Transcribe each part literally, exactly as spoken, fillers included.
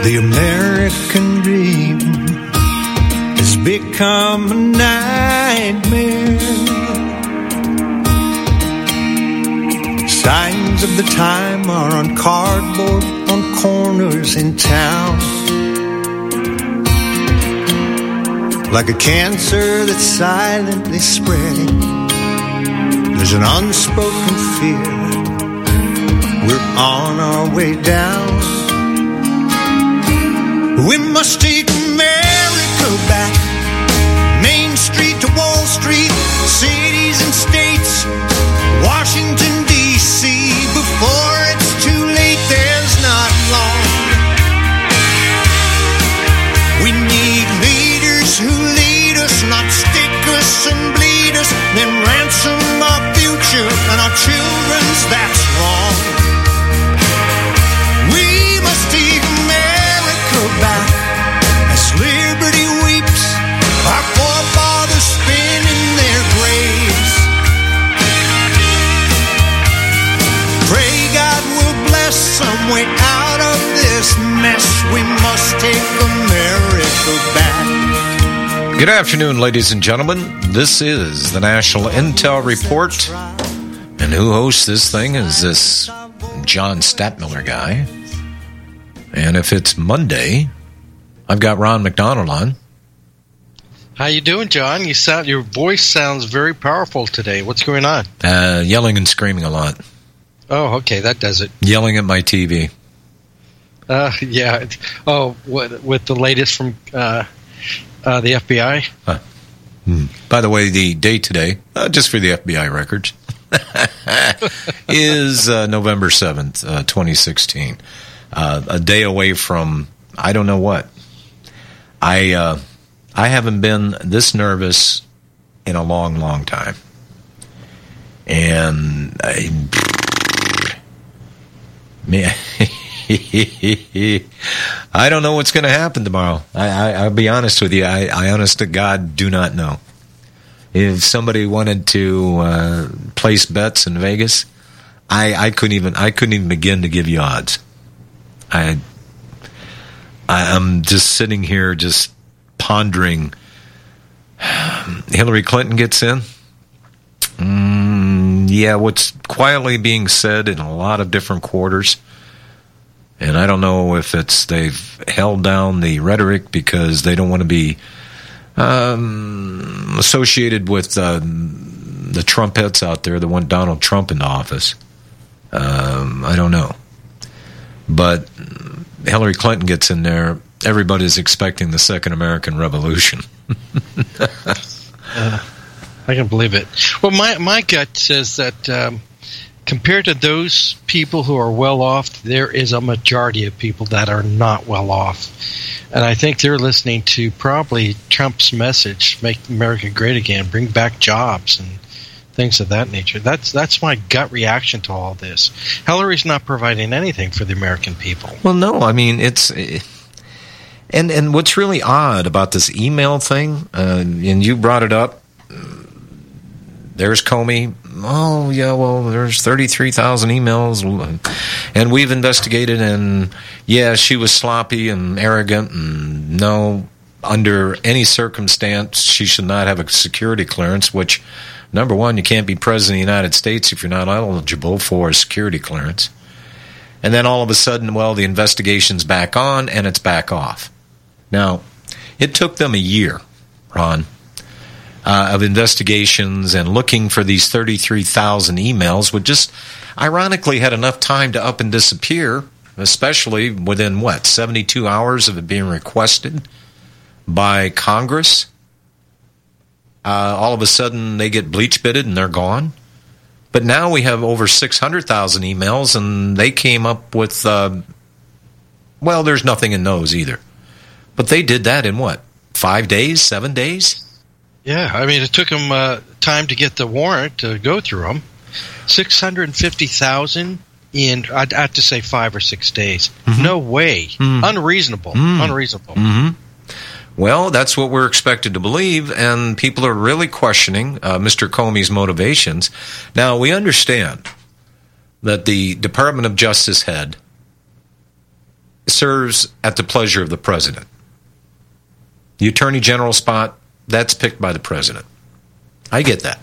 The American dream has become a nightmare. Signs of the time are on cardboard on corners in town. Like a cancer that's silently spreading, there's an unspoken fear. We're on our way down. We must take America back. Main Street to Wall Street, cities and states, Washington, D C Before it's too late, there's not long. We need leaders who lead us, not stick us and bleed us, then ransom our future and our children's, that's wrong. We must take America back as liberty weeps, our forefathers spin in their graves. Pray God will bless some way out of this mess. We must take America back. Good afternoon, ladies and gentlemen. This is the National Intel Report. And who hosts this thing is this John Stadtmiller guy. And if it's Monday, I've got Ron McDonald on. How you doing, John? You sound your voice sounds very powerful today. What's going on? Uh, yelling and screaming a lot. Oh, okay, that does it. Yelling at my T V. Uh, yeah. Oh, what, with the latest from uh, uh, the F B I? Huh. Hmm. By the way, the date today, uh, just for the F B I records, is uh, November seventh, uh, twenty sixteen. Uh, a day away from, I don't know what. I uh, I haven't been this nervous in a long, long time. And I, man, I don't know what's going to happen tomorrow. I, I, I'll be honest with you. I, I honest to God do not know. If somebody wanted to uh, place bets in Vegas, I, I couldn't even I couldn't even begin to give you odds. I, I'm just sitting here just pondering. Hillary Clinton gets in. Mm, yeah, what's quietly being said in a lot of different quarters. And I don't know if it's they've held down the rhetoric because they don't want to be um, associated with uh, the Trumpettes out there that want Donald Trump into office. Um, I don't know. But Hillary Clinton gets in there, everybody's expecting the Second American Revolution. uh, I can believe it. Well, my, my gut says that um, compared to those people who are well off, there is a majority of people that are not well off. And I think they're listening to probably Trump's message, make America great again, bring back jobs and things of that nature. That's that's my gut reaction to all this. Hillary's not providing anything for the American people. Well, no, I mean, it's... And and what's really odd about this email thing, uh, and you brought it up, there's Comey. Oh, yeah, well, there's thirty-three thousand emails, and we've investigated, and yeah, she was sloppy and arrogant, and no, under any circumstance, she should not have a security clearance, which... Number one, you can't be president of the United States if you're not eligible for a security clearance. And then all of a sudden, well, the investigation's back on and it's back off. Now, it took them a year, Ron, uh, of investigations and looking for these thirty-three thousand emails, which just ironically had enough time to up and disappear, especially within, what, seventy-two hours of it being requested by Congress. Uh, all of a sudden, they get bleach-bitted and they're gone. But now we have over six hundred thousand emails, and they came up with, uh, well, there's nothing in those either. But they did that in what, five days, seven days? Yeah, I mean, it took them uh, time to get the warrant to go through them. six hundred fifty thousand in, I'd have to say, five or six days. Mm-hmm. No way. Mm-hmm. Unreasonable. Mm-hmm. Unreasonable. Mm-hmm. Well, that's what we're expected to believe, and people are really questioning uh, Mister Comey's motivations. Now, we understand that the Department of Justice head serves at the pleasure of the president. The attorney general spot, that's picked by the president. I get that.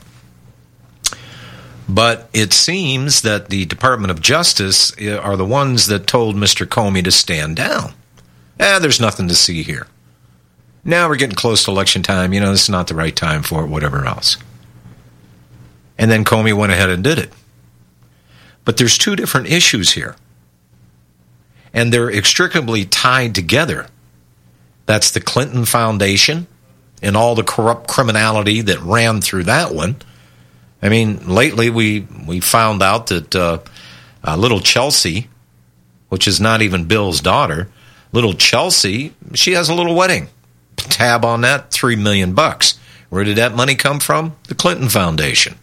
But it seems that the Department of Justice are the ones that told Mister Comey to stand down. Eh, there's nothing to see here. Now we're getting close to election time. You know, this is not the right time for it, whatever else. And then Comey went ahead and did it. But there's two different issues here. And they're inextricably tied together. That's the Clinton Foundation and all the corrupt criminality that ran through that one. I mean, lately we, we found out that uh, uh, little Chelsea, which is not even Bill's daughter, little Chelsea, she has a little wedding. Tab on that, three million bucks. Where did that money come from? The Clinton Foundation.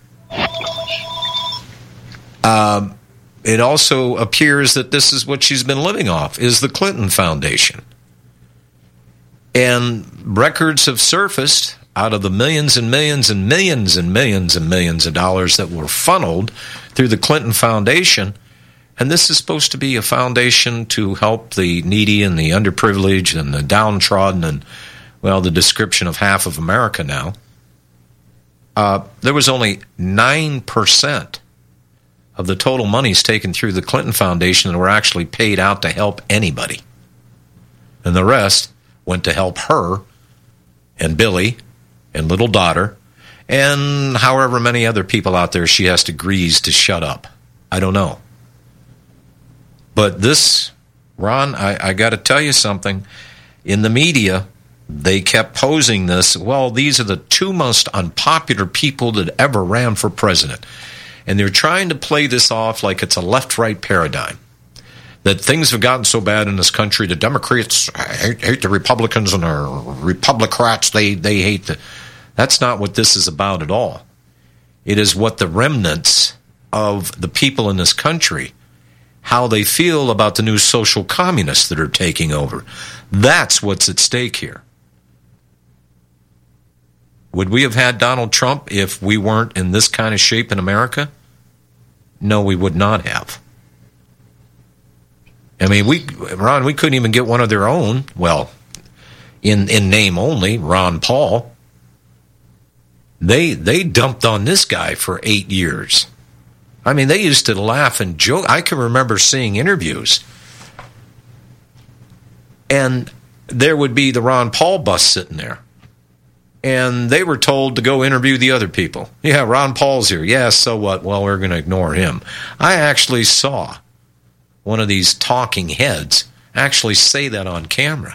Um, it also appears that this is what she's been living off, is the Clinton Foundation. And records have surfaced out of the millions and millions and millions and millions and millions of dollars that were funneled through the Clinton Foundation. And this is supposed to be a foundation to help the needy and the underprivileged and the downtrodden and, well, the description of half of America now. Uh, there was only nine percent of the total monies taken through the Clinton Foundation that were actually paid out to help anybody. And the rest went to help her and Billy and little daughter and however many other people out there she has to grease to shut up. I don't know. But this, Ron, I, I got to tell you something. In the media, they kept posing this, well, these are the two most unpopular people that ever ran for president. And they're trying to play this off like it's a left-right paradigm. That things have gotten so bad in this country, the Democrats hate, hate the Republicans and the Republicrats, they, they hate the... That's not what this is about at all. It is what the remnants of the people in this country, how they feel about the new social communists that are taking over. That's what's at stake here. Would we have had Donald Trump if we weren't in this kind of shape in America? No, we would not have. I mean, we, Ron, we couldn't even get one of their own. Well, in in name only, Ron Paul. They they dumped on this guy for eight years. I mean, they used to laugh and joke. I can remember seeing interviews, and there would be the Ron Paul bus sitting there, and they were told to go interview the other people. Yeah, Ron Paul's here. Yeah, so what? Well, we're going to ignore him. I actually saw one of these talking heads actually say that on camera.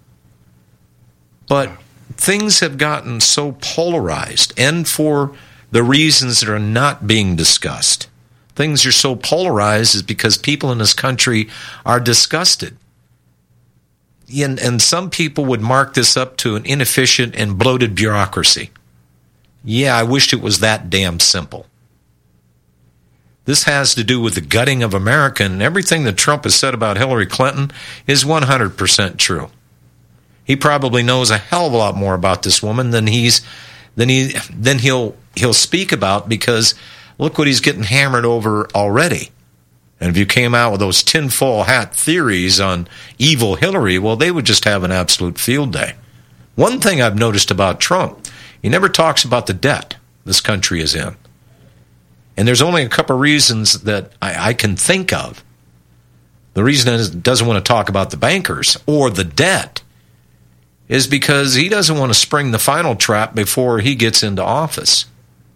But things have gotten so polarized, and for the reasons that are not being discussed. Things are so polarized is because people in this country are disgusted. And, and some people would mark this up to an inefficient and bloated bureaucracy. Yeah, I wished it was that damn simple. This has to do with the gutting of America, and everything that Trump has said about Hillary Clinton is one hundred percent true. He probably knows a hell of a lot more about this woman than he's than he than he'll he'll speak about, because look what he's getting hammered over already. And if you came out with those tinfoil hat theories on evil Hillary, well, they would just have an absolute field day. One thing I've noticed about Trump, he never talks about the debt this country is in. And there's only a couple of reasons that I, I can think of. The reason is he doesn't want to talk about the bankers or the debt is because he doesn't want to spring the final trap before he gets into office.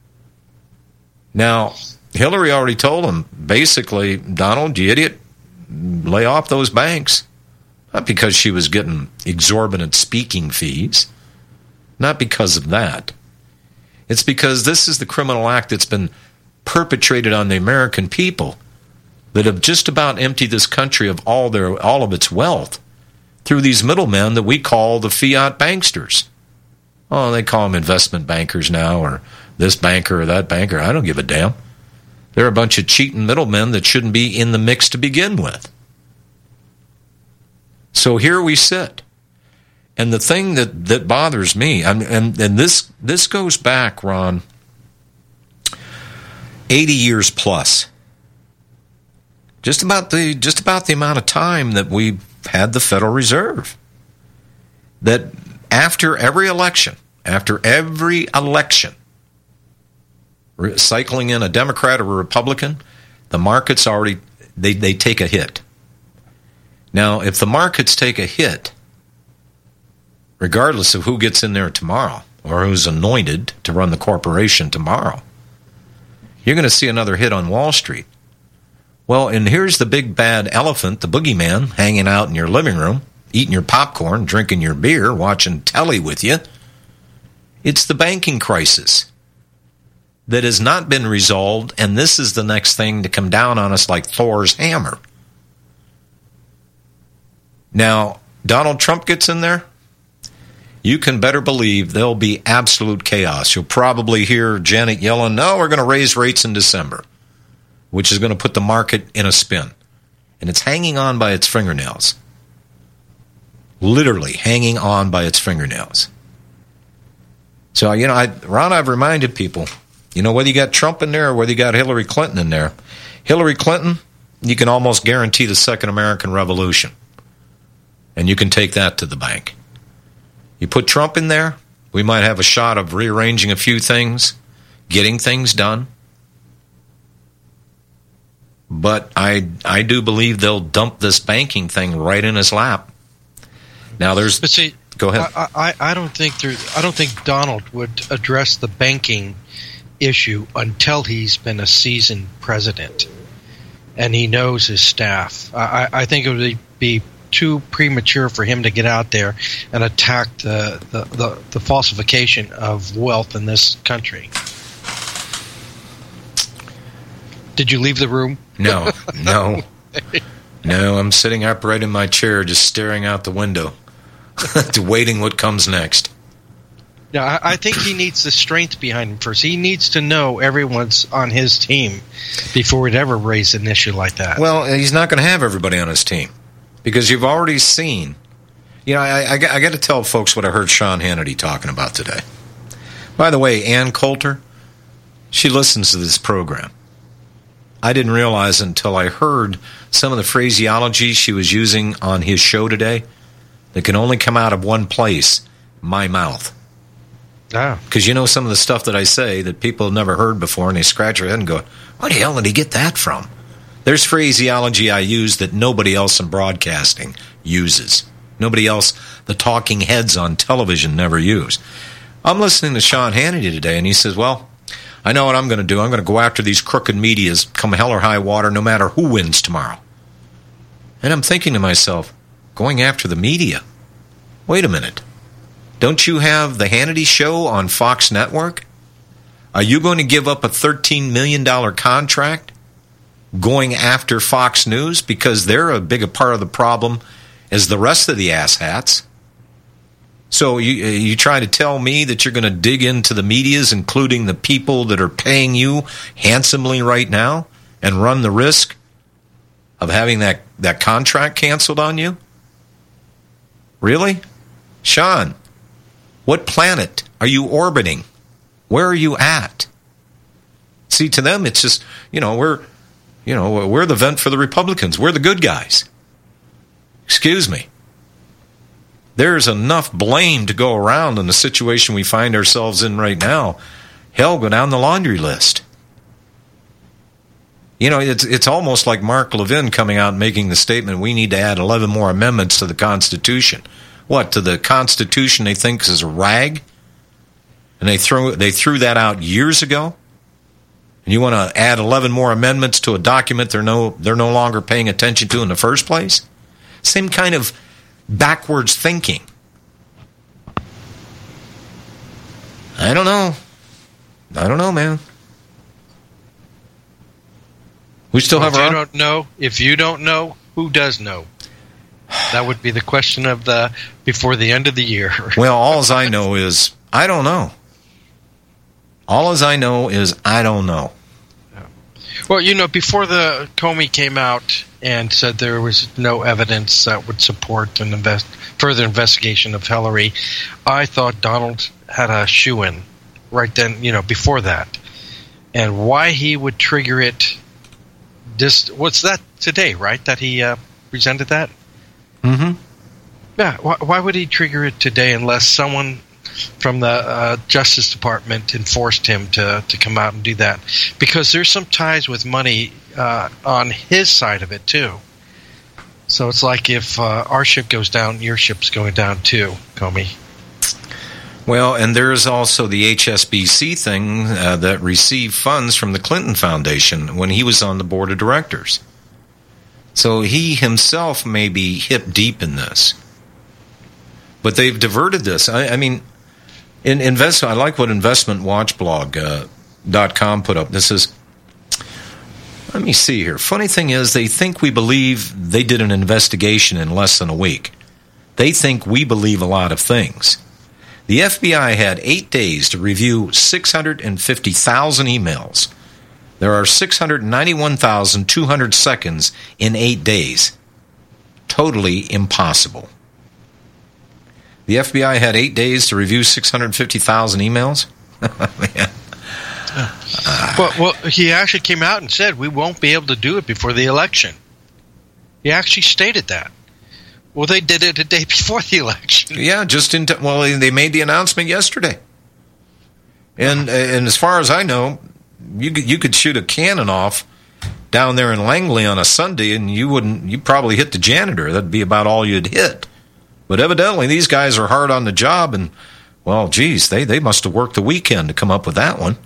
Now, Hillary already told him, basically, Donald, you idiot, lay off those banks. Not because she was getting exorbitant speaking fees. Not because of that. It's because this is the criminal act that's been perpetrated on the American people that have just about emptied this country of all their all of its wealth through these middlemen that we call the fiat banksters. Oh, they call them investment bankers now, or this banker or that banker. I don't give a damn. They're a bunch of cheating middlemen that shouldn't be in the mix to begin with. So here we sit. And the thing that, that bothers me, and, and, and this this goes back, Ron, eighty years plus. Just about the just about the amount of time that we've had the Federal Reserve. That after every election, after every election, re- cycling in a Democrat or a Republican, the markets already, they, they take a hit. Now, if the markets take a hit, regardless of who gets in there tomorrow or who's anointed to run the corporation tomorrow, you're going to see another hit on Wall Street. Well, and here's the big bad elephant, the boogeyman, hanging out in your living room, eating your popcorn, drinking your beer, watching telly with you. It's the banking crisis that has not been resolved, and this is the next thing to come down on us like Thor's hammer. Now, Donald Trump gets in there, you can better believe there'll be absolute chaos. You'll probably hear Janet Yellen, no, we're going to raise rates in December, which is going to put the market in a spin. And it's hanging on by its fingernails. Literally hanging on by its fingernails. So, you know, I, Ron, I've reminded people, you know, whether you got Trump in there or whether you got Hillary Clinton in there, Hillary Clinton, you can almost guarantee the Second American Revolution. And you can take that to the bank. You put Trump in there, we might have a shot of rearranging a few things, getting things done. But I I do believe they'll dump this banking thing right in his lap. Now there's but see, go ahead. I, I, I don't think there I don't think Donald would address the banking issue until he's been a seasoned president and he knows his staff. I, I think it would be too premature for him to get out there and attack the, the, the, the falsification of wealth in this country. Did you leave the room? No, no. No, I'm sitting upright in my chair just staring out the window, waiting what comes next. Yeah, I, I think he needs the strength behind him first. He needs to know everyone's on his team before he'd ever raise an issue like that. Well, he's not going to have everybody on his team. Because you've already seen, you know, I, I, I got to tell folks what I heard Sean Hannity talking about today. By the way, Ann Coulter, she listens to this program. I didn't realize until I heard some of the phraseology she was using on his show today that can only come out of one place, my mouth. Ah. Because you know some of the stuff that I say that people have never heard before, and they scratch their head and go, where the hell did he get that from? There's phraseology I use that nobody else in broadcasting uses. Nobody else, the talking heads on television, never use. I'm listening to Sean Hannity today, and he says, well, I know what I'm going to do. I'm going to go after these crooked medias, come hell or high water, no matter who wins tomorrow. And I'm thinking to myself, going after the media? Wait a minute. Don't you have the Hannity Show on Fox Network? Are you going to give up a thirteen million dollars contract going after Fox News because they're a big a part of the problem as the rest of the asshats? So you you try to tell me that you're going to dig into the medias, including the people that are paying you handsomely right now, and run the risk of having that, that contract canceled on you? Really? Sean, what planet are you orbiting? Where are you at? See, to them, it's just, you know, we're You know, we're the vent for the Republicans. We're the good guys. Excuse me. There's enough blame to go around in the situation we find ourselves in right now. Hell, go down the laundry list. You know, it's it's almost like Mark Levin coming out and making the statement, we need to add eleven more amendments to the Constitution. What, to the Constitution they think is a rag? And they threw, they threw that out years ago? And you want to add eleven more amendments to a document they're no they're no longer paying attention to in the first place? Same kind of backwards thinking. I don't know. I don't know, man. We still well, have if our... you don't know, if you don't know, who does know? That would be the question of the before the end of the year. Well, all I know is I don't know. All as I know is I don't know. Well, you know, before the Comey came out and said there was no evidence that would support an invest, further investigation of Hillary, I thought Donald had a shoe-in right then, you know, before that. And why he would trigger it, this, what's that today, right, that he uh, presented that? Mm-hmm. Yeah, why, why would he trigger it today unless someone from the uh, Justice Department enforced him to, to come out and do that? Because there's some ties with money uh, on his side of it, too. So it's like if uh, our ship goes down, your ship's going down, too, Comey. Well, and there's also the H S B C thing uh, that received funds from the Clinton Foundation when he was on the board of directors. So he himself may be hip deep in this. But they've diverted this. I, I mean, in invest. I like what investment watch blog dot com uh, put up. This is, let me see here. Funny thing is, they think we believe they did an investigation in less than a week. They think we believe a lot of things. The F B I had eight days to review six hundred fifty thousand emails. There are six hundred ninety-one thousand two hundred seconds in eight days. Totally impossible. The F B I had eight days to review six hundred fifty thousand emails? Man. Uh, well, well, he actually came out and said we won't be able to do it before the election. He actually stated that. Well, they did it a day before the election. Yeah, just in t- well, they made the announcement yesterday. And and as far as I know, you could, you could shoot a cannon off down there in Langley on a Sunday, and you wouldn't. You probably hit the janitor. That'd be about all you'd hit. But evidently, these guys are hard on the job, and, well, geez, they, they must have worked the weekend to come up with that one.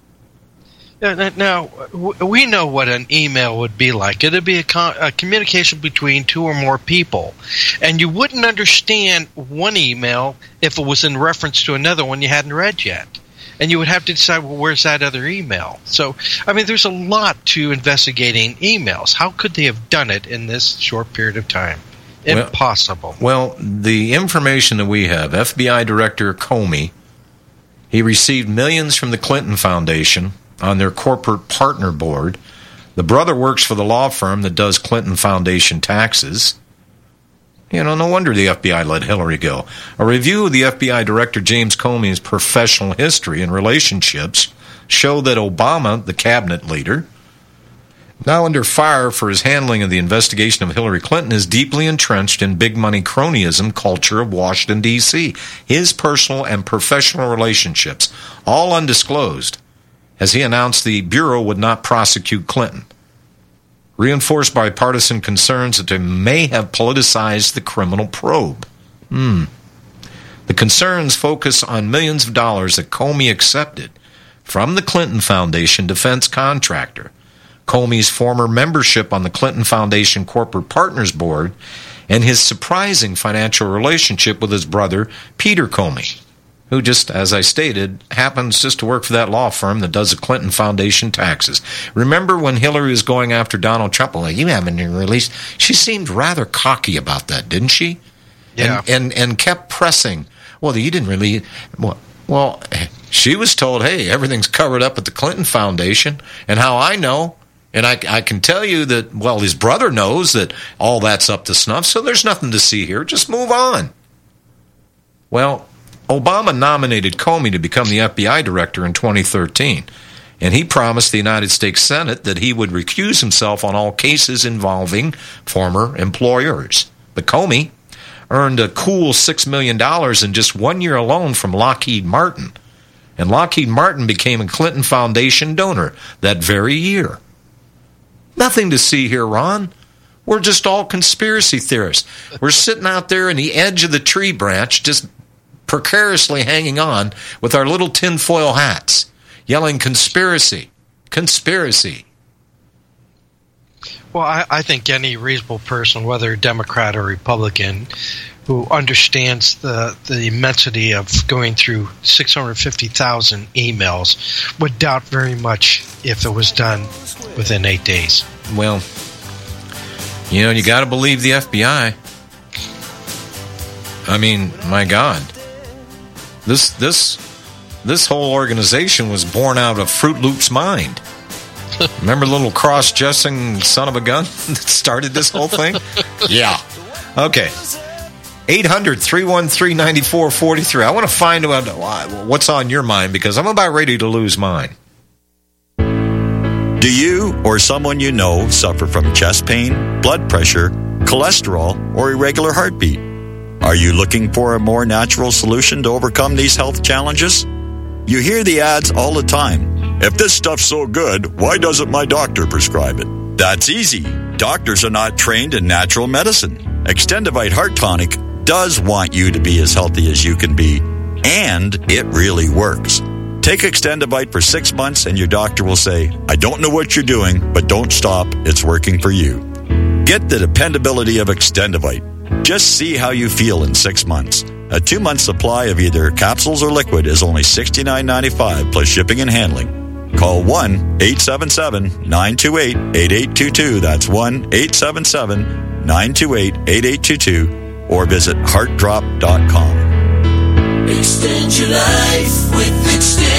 Yeah, now, we know what an email would be like. It would be a, con- a communication between two or more people. And you wouldn't understand one email if it was in reference to another one you hadn't read yet. And you would have to decide, well, where's that other email? So, I mean, there's a lot to investigating emails. How could they have done it in this short period of time? Impossible. Well, well, the information that we have, F B I Director Comey, he received millions from the Clinton Foundation on their corporate partner board. The brother works for the law firm that does Clinton Foundation taxes. You know, no wonder the F B I let Hillary go. A review of the F B I Director James Comey's professional history and relationships show that Obama, the cabinet leader, now under fire for his handling of the investigation of Hillary Clinton, is deeply entrenched in big money cronyism culture of Washington, D C His personal and professional relationships, all undisclosed, as he announced the Bureau would not prosecute Clinton, reinforced by partisan concerns that they may have politicized the criminal probe. Hmm. The concerns focus on millions of dollars that Comey accepted from the Clinton Foundation defense contractor, Comey's former membership on the Clinton Foundation Corporate Partners Board, and his surprising financial relationship with his brother, Peter Comey, who just, as I stated, happens just to work for that law firm that does the Clinton Foundation taxes. Remember when Hillary was going after Donald Trump? Well, you haven't released. She seemed rather cocky about that, didn't she? Yeah. And, and, and kept pressing. Well, you didn't really. Well, well, she was told, hey, everything's covered up at the Clinton Foundation. And how I know, and I, I can tell you that, well, his brother knows that all that's up to snuff, so there's nothing to see here. Just move on. Well, Obama nominated Comey to become the F B I director in twenty thirteen, and he promised the United States Senate that he would recuse himself on all cases involving former employers. But Comey earned a cool six million dollars in just one year alone from Lockheed Martin, and Lockheed Martin became a Clinton Foundation donor that very year. Nothing to see here, Ron. We're just all conspiracy theorists. We're sitting out there in the edge of the tree branch, just precariously hanging on with our little tinfoil hats, yelling conspiracy, conspiracy. Well, I, I think any reasonable person, whether Democrat or Republican, who understands the, the immensity of going through six hundred fifty thousand emails would doubt very much if it was done within eight days. Well, you know, you got to believe the F B I. I mean, my God. This this this whole organization was born out of Fruit Loop's mind. Remember the little cross-dressing son of a gun that started this whole thing? Yeah. Okay. eight hundred, three one three, nine four four three. I want to find out what's on your mind because I'm about ready to lose mine. Do you or someone you know suffer from chest pain, blood pressure, cholesterol, or irregular heartbeat. Are you looking for a more natural solution to overcome these health challenges? You hear the ads all the time. If this stuff's so good, why doesn't my doctor prescribe it? That's easy. Doctors are not trained in natural medicine. Extendivite Heart Tonic does want you to be as healthy as you can be, and it really works. Take Extendivite for six months and your doctor will say, I don't know what you're doing, but don't stop. It's working for you. Get the dependability of Extendivite. Just see how you feel in six months. A two-month supply of either capsules or liquid is only sixty-nine ninety-five plus shipping and handling. Call one eight seven seven nine two eight eight eight two two. That's one eight seven seven nine two eight eight eight two two or visit heart drop dot com. Extend your life with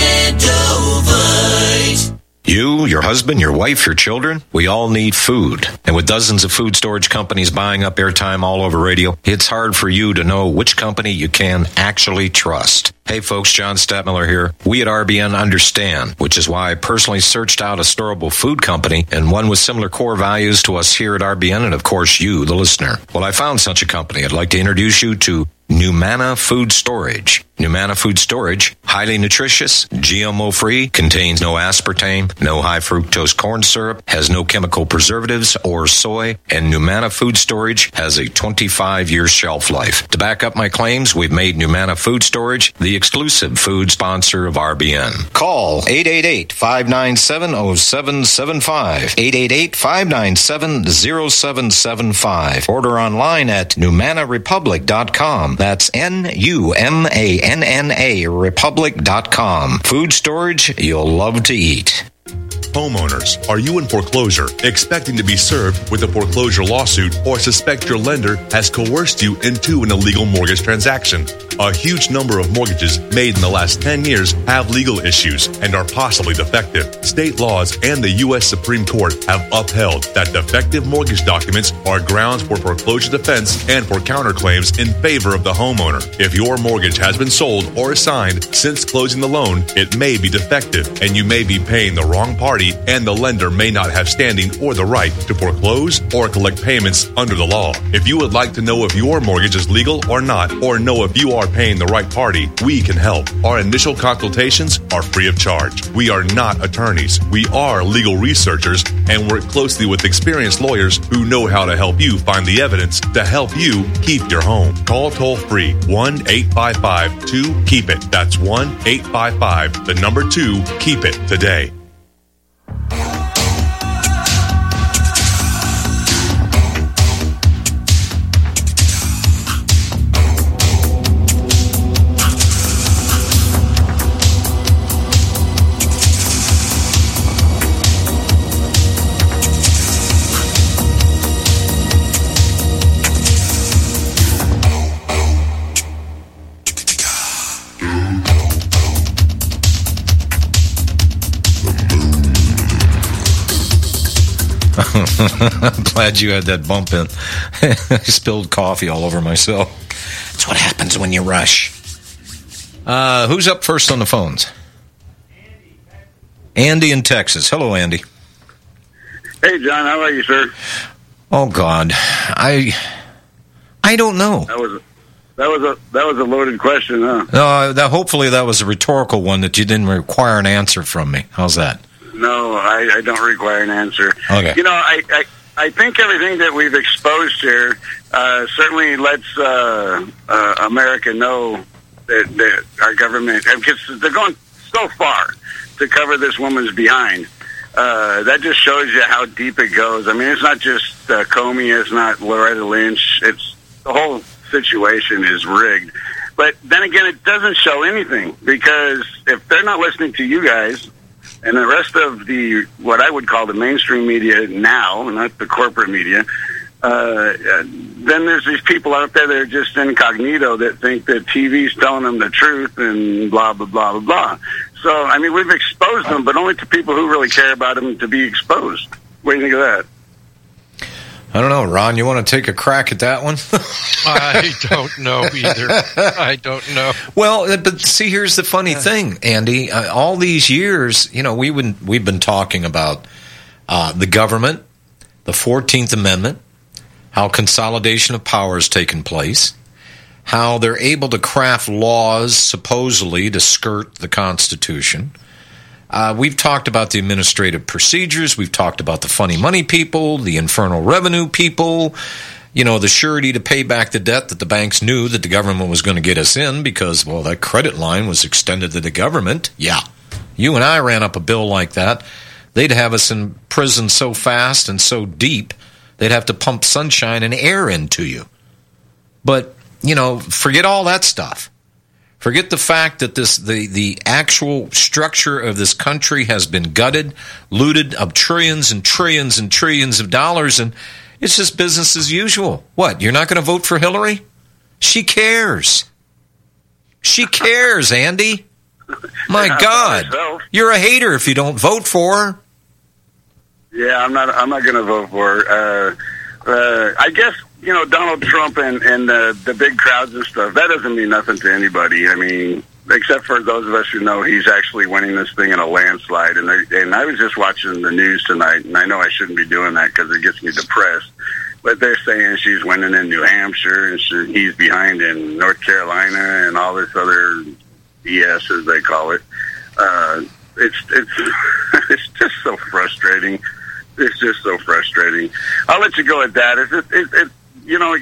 Extendovite. You, your husband, your wife, your children, we all need food. And with dozens of food storage companies buying up airtime all over radio, it's hard for you to know which company you can actually trust. Hey folks, John Stadtmiller here. We at R B N understand, which is why I personally searched out a storable food company and one with similar core values to us here at R B N and of course you, the listener. Well, I found such a company. I'd like to introduce you to Numana Food Storage. Numana Food Storage, highly nutritious, G M O-free, contains no aspartame, no high fructose corn syrup, has no chemical preservatives or soy, and Numana Food Storage has a twenty-five year shelf life. To back up my claims, we've made Numana Food Storage the exclusive food sponsor of R B N. Call eight eight eight, five nine seven, zero seven seven five, eight eight eight, five nine seven, zero seven seven five. Order online at numana republic dot com. That's N U M A N N A republic dot com. Food storage you'll love to eat. Homeowners, are you in foreclosure, expecting to be served with a foreclosure lawsuit, or suspect your lender has coerced you into an illegal mortgage transaction? A huge number of mortgages made in the last ten years have legal issues and are possibly defective. State laws and the U S Supreme Court have upheld that defective mortgage documents are grounds for foreclosure defense and for counterclaims in favor of the homeowner. If your mortgage has been sold or assigned since closing the loan, it may be defective and you may be paying the wrong party, and the lender may not have standing or the right to foreclose or collect payments under the law. If you would like to know if your mortgage is legal or not, or know if you are paying the right party, we can help. Our initial consultations are free of charge. We are not attorneys. We are legal researchers and work closely with experienced lawyers who know how to help you find the evidence to help you keep your home. Call toll free one eight five five two keep it. That's one eight five five, the number two, keep it today. I'm glad you had that bump in. I spilled coffee all over myself. That's what happens when you rush. Uh, who's up first on the phones? Andy in Texas. Hello, Andy. Hey, John. How are you, sir? Oh, God. I I don't know. That was a, that was a that was a loaded question, huh? No, that, hopefully that was a rhetorical one that you didn't require an answer from me. How's that? No, I, I don't require an answer. Okay. You know, I, I, I think everything that we've exposed here uh, certainly lets uh, uh, America know that, that our government, because they're going so far to cover this woman's behind. Uh, that just shows you how deep it goes. I mean, it's not just uh, Comey, it's not Loretta Lynch. It's the whole situation is rigged. But then again, it doesn't show anything, because if they're not listening to you guys and the rest of the, what I would call the mainstream media now, not the corporate media, uh, then there's these people out there that are just incognito that think that T V's telling them the truth and blah, blah, blah, blah, blah. So, I mean, we've exposed them, but only to people who really care about them to be exposed. What do you think of that? I don't know, Ron, you want to take a crack at that one? I don't know either. I don't know. Well, but see, here's the funny thing, Andy. Uh, all these years, you know, we would, we've been talking about uh, the government, the fourteenth Amendment, how consolidation of power has taken place, how they're able to craft laws supposedly to skirt the Constitution. Uh, we've talked about the administrative procedures. We've talked about the funny money people, the infernal revenue people, you know, the surety to pay back the debt that the banks knew that the government was going to get us in because, well, that credit line was extended to the government. Yeah. You and I ran up a bill like that. They'd have us in prison so fast and so deep, they'd have to pump sunshine and air into you. But, you know, forget all that stuff. Forget the fact that this the, the actual structure of this country has been gutted, looted of trillions and trillions and trillions of dollars, and it's just business as usual. What, you're not going to vote for Hillary? She cares. She cares, Andy. My Yeah, God. myself. You're a hater if you don't vote for her. Yeah, I'm not. I'm not going to vote for her. Uh, uh, I guess you know Donald Trump and and the the big crowds and stuff. That doesn't mean nothing to anybody. I mean, except for those of us who know he's actually winning this thing in a landslide. And they, and I was just watching the news tonight, and I know I shouldn't be doing that because it gets me depressed. But they're saying she's winning in New Hampshire, and she, he's behind in North Carolina, and all this other B S, as they call it. Uh, it's it's it's just so frustrating. It's just so frustrating. I'll let you go at that. It's just, it, it, you know,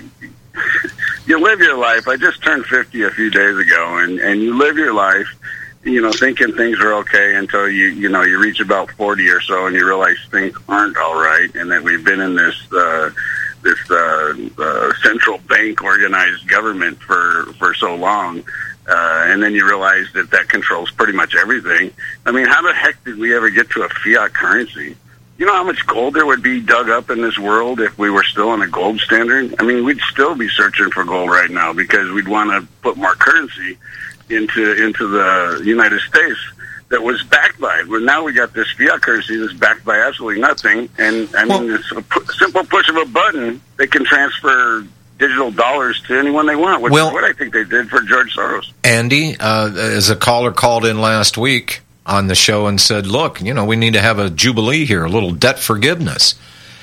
you live your life. I just turned fifty a few days ago, and, and you live your life, you know, thinking things are okay until you, you know, you reach about forty or so, and you realize things aren't all right, and that we've been in this uh, this uh, uh, central bank organized government for for so long. Uh, and then you realize that that controls pretty much everything. I mean, how the heck did we ever get to a fiat currency? You know how much gold there would be dug up in this world if we were still on a gold standard? I mean, we'd still be searching for gold right now because we'd want to put more currency into into the United States that was backed by it. Well, now we got this fiat currency that's backed by absolutely nothing. And, I mean, well, it's a pu- simple push of a button. They can transfer digital dollars to anyone they want, which well, is what I think they did for George Soros. Andy, uh, as a caller called in last week on the show and said, look, you know, we need to have a jubilee here, a little debt forgiveness.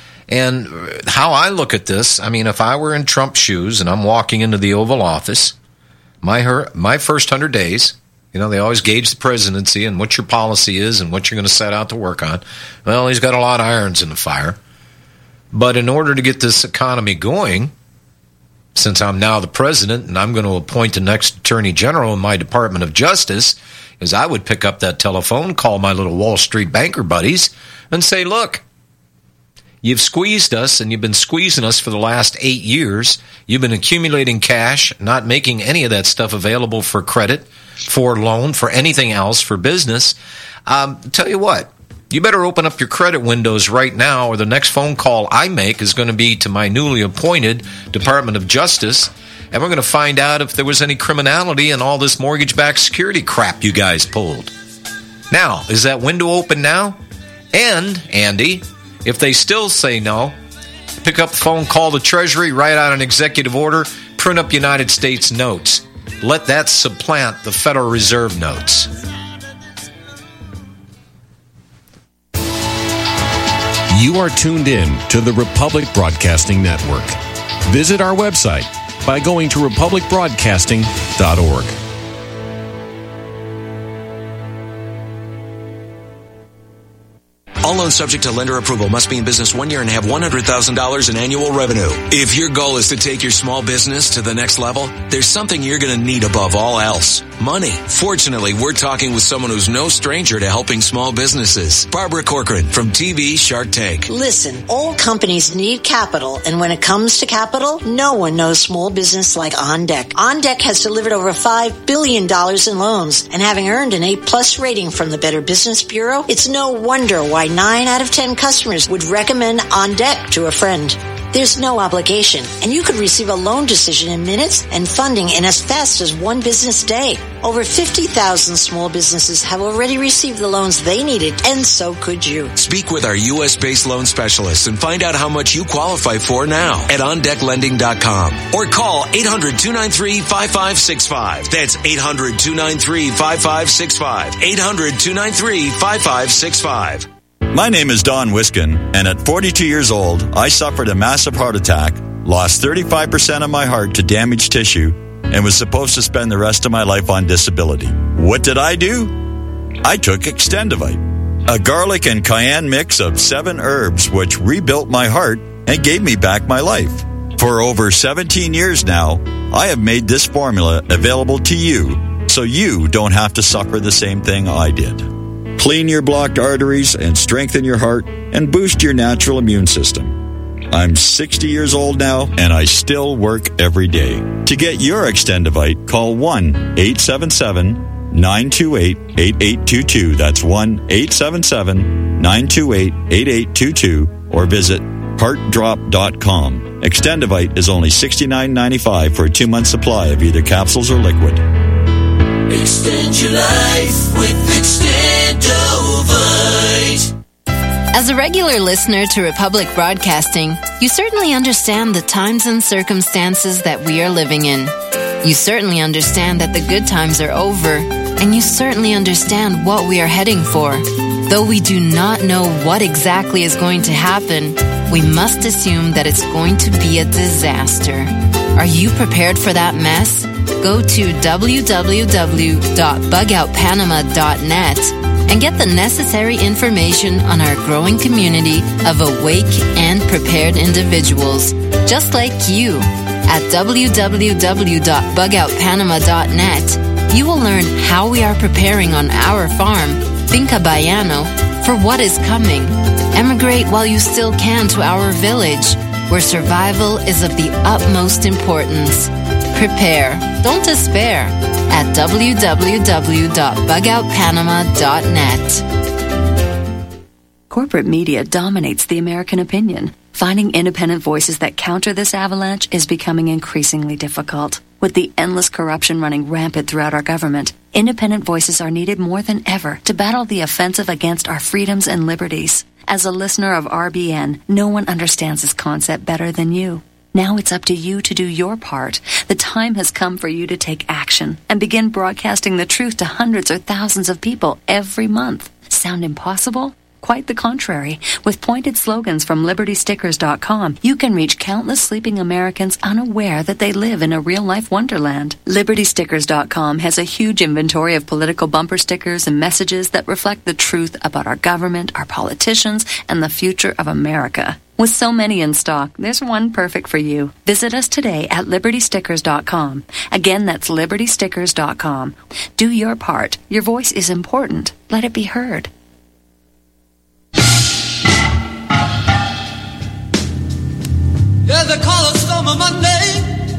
And how I look at this, I mean, if I were in Trump's shoes and I'm walking into the Oval Office, my her, my first one hundred days, you know, they always gauge the presidency and what your policy is and what you're going to set out to work on. Well, he's got a lot of irons in the fire. But in order to get this economy going, since I'm now the president and I'm going to appoint the next attorney general in my Department of Justice, is I would pick up that telephone, call my little Wall Street banker buddies, and say, look, you've squeezed us and you've been squeezing us for the last eight years. You've been accumulating cash, not making any of that stuff available for credit, for loan, for anything else, for business. Um, tell you what, you better open up your credit windows right now, or the next phone call I make is going to be to my newly appointed Department of Justice, and we're going to find out if there was any criminality in all this mortgage-backed security crap you guys pulled. Now, is that window open now? And, Andy, if they still say no, pick up the phone, call the Treasury, write out an executive order, print up United States notes. Let that supplant the Federal Reserve notes. You are tuned in to the Republic Broadcasting Network. Visit our website by going to republic broadcasting dot org. All loans subject to lender approval, must be in business one year and have one hundred thousand dollars in annual revenue. If your goal is to take your small business to the next level, there's something you're going to need above all else. Money. Fortunately, we're talking with someone who's no stranger to helping small businesses. Barbara Corcoran from T V Shark Tank. Listen, all companies need capital, and when it comes to capital, no one knows small business like OnDeck. OnDeck has delivered over five billion dollars in loans, and having earned an A-plus rating from the Better Business Bureau, it's no wonder why nine out of ten customers would recommend OnDeck to a friend. There's no obligation, and you could receive a loan decision in minutes and funding in as fast as one business day. Over fifty thousand small businesses have already received the loans they needed, and so could you. Speak with our U S-based loan specialists and find out how much you qualify for now at on deck lending dot com or call eight hundred, two nine three, five five six five. That's eight hundred, two nine three, five five six five. eight hundred, two nine three, five five six five. My name is Don Wiskin, and at forty-two years old, I suffered a massive heart attack lost thirty-five percent of my heart to damaged tissue, and was supposed to spend the rest of my life on disability. What did I do? I took Extendivite, a garlic and cayenne mix of seven herbs which rebuilt my heart and gave me back my life. For over seventeen years now, I have made this formula available to you so you don't have to suffer the same thing I did. Clean your blocked arteries and strengthen your heart and boost your natural immune system. I'm sixty years old now, and I still work every day. To get your Extendivite, call one eight seven seven, nine two eight, eight eight two two. That's one eight seven seven, nine two eight, eight eight two two, or visit heart drop dot com. Extendivite is only sixty-nine ninety-five for a two-month supply of either capsules or liquid. Extend your life with Extendovite. As a regular listener to Republic Broadcasting, you certainly understand the times and circumstances that we are living in. You certainly understand that the good times are over, and you certainly understand what we are heading for. Though we do not know what exactly is going to happen, we must assume that it's going to be a disaster. Are you prepared for that mess? Go to w w w dot bug out panama dot net and get the necessary information on our growing community of awake and prepared individuals, just like you. At w w w dot bug out panama dot net, you will learn how we are preparing on our farm, Finca Bayano, for what is coming. Emigrate while you still can to our village, where survival is of the utmost importance. Prepare, don't despair, at w w w dot bug out panama dot net. Corporate media dominates the American opinion. Finding independent voices that counter this avalanche is becoming increasingly difficult. With the endless corruption running rampant throughout our government, independent voices are needed more than ever to battle the offensive against our freedoms and liberties. As a listener of R B N, no one understands this concept better than you. Now it's up to you to do your part. The time has come for you to take action and begin broadcasting the truth to hundreds or thousands of people every month. Sound impossible? Quite the contrary. With pointed slogans from liberty stickers dot com, you can reach countless sleeping Americans unaware that they live in a real-life wonderland. liberty stickers dot com has a huge inventory of political bumper stickers and messages that reflect the truth about our government, our politicians, and the future of America. With so many in stock, there's one perfect for you. Visit us today at liberty stickers dot com. Again, that's liberty stickers dot com. Do your part. Your voice is important. Let it be heard. Yeah, they call it Summer Monday,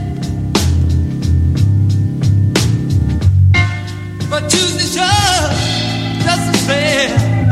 but Tuesday sure doesn't fair.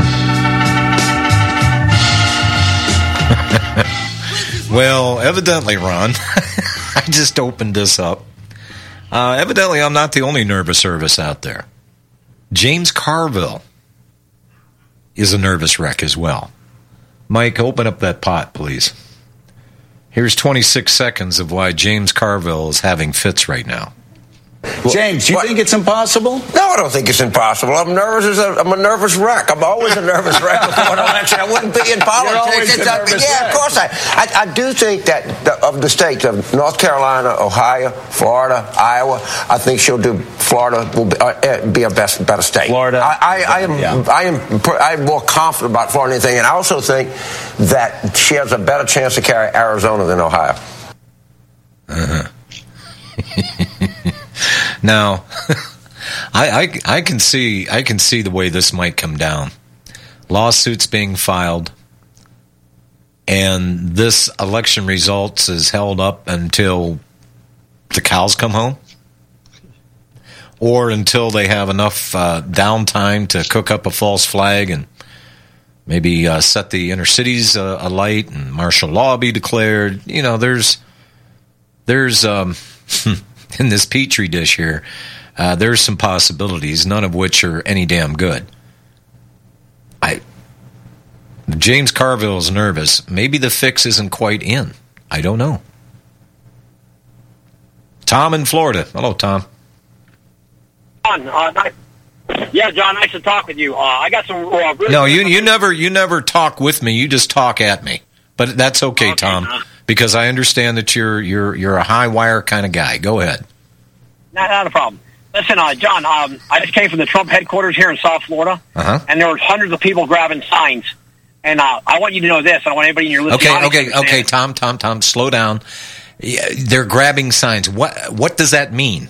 Well, evidently, Ron, I just opened this up. Uh, evidently, I'm not the only nervous service out there. James Carville is a nervous wreck as well. Mike, open up that pot, please. Here's twenty-six seconds of why James Carville is having fits right now. James, you what? think it's impossible? No, I don't think it's impossible. I'm nervous as a, I'm a nervous wreck. I'm always a nervous wreck before an election. I wouldn't be in politics. It's a, yeah, of course I, I. I do think that the, of the states of North Carolina, Ohio, Florida, Iowa, I think she'll do. Florida will be, uh, be a best, better state. Florida. I, I, I am. Yeah. I am. I'm more confident about Florida than anything, and I also think that she has a better chance to carry Arizona than Ohio. Uh-huh. Now, I, I I can see I can see the way this might come down. Lawsuits being filed, and this election results is held up until the cows come home, or until they have enough uh, downtime to cook up a false flag and maybe uh, set the inner cities uh, alight and martial law be declared. You know, there's there's. Um, in this petri dish here, uh, there's some possibilities, none of which are any damn good. I, James Carville is nervous. Maybe the fix isn't quite in. I don't know. Tom in Florida. Hello, Tom. John, uh, nice. Yeah, John, nice to talk with you. Uh, I got some. Uh, really no, you you never you never talk with me. You just talk at me. But that's okay, okay Tom, uh, because I understand that you're you're you're a high wire kind of guy. Go ahead. Not, not a problem. Listen, uh, John, um, I just came from the Trump headquarters here in South Florida, uh-huh. and there were hundreds of people grabbing signs. And uh, I want you to know this. I want anybody in your listening Okay, audience okay, okay, Tom, Tom, Tom, slow down. Yeah, they're grabbing signs. What what does that mean?